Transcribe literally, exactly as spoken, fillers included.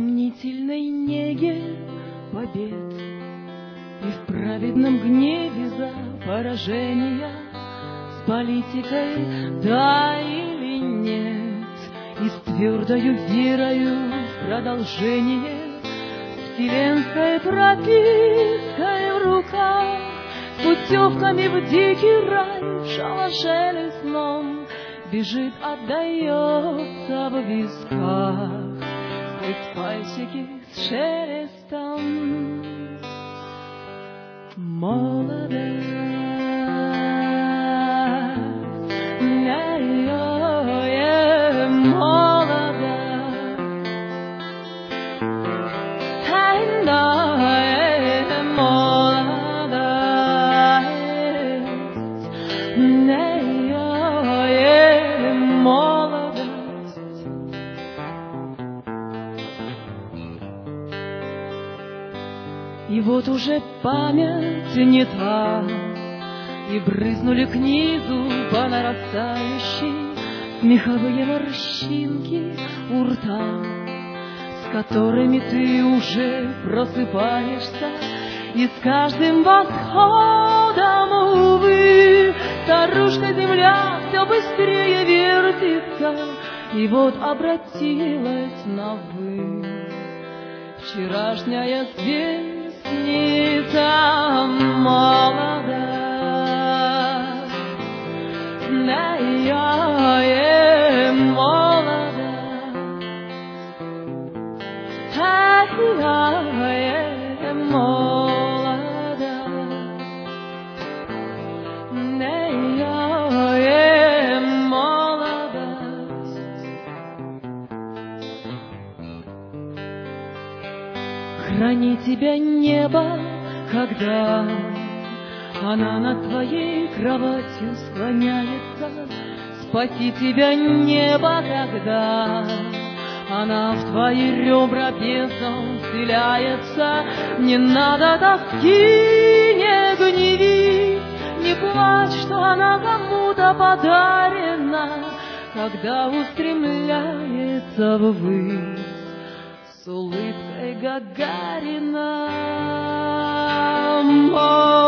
сомнительной неге побед и в праведном гневе за поражения с политикой да или нет, и с твердою верою в продолжение, с вселенской пропиской в руках, с путевками в дикий рай, в шалаше лесном бежит, отдается в висках, хоть пальчики с шелестом. Молодость, ой-ой-ой, молодость, тайная молодость, ой-ой-ой, молодость. И вот уже память не та, и брызнули к низу по нарастающей смеховые морщинки у рта, с которыми ты уже просыпаешься, и с каждым восходом, увы, старушка земля все быстрее вертится, и вот обратилась на «вы» вчерашняя звездница молодая. Ай-яй, молодость, ай-яй, молодость, ай-яй, молодость. Храни тебя небо, когда она над твоей кроватью склоняется, спаси тебя небо, когда она в твои ребра бездном вселяется. Не надо тоски, не гневи, не плачь, что она кому-то подарена, когда устремляется ввысь с улыбкой Гагарина.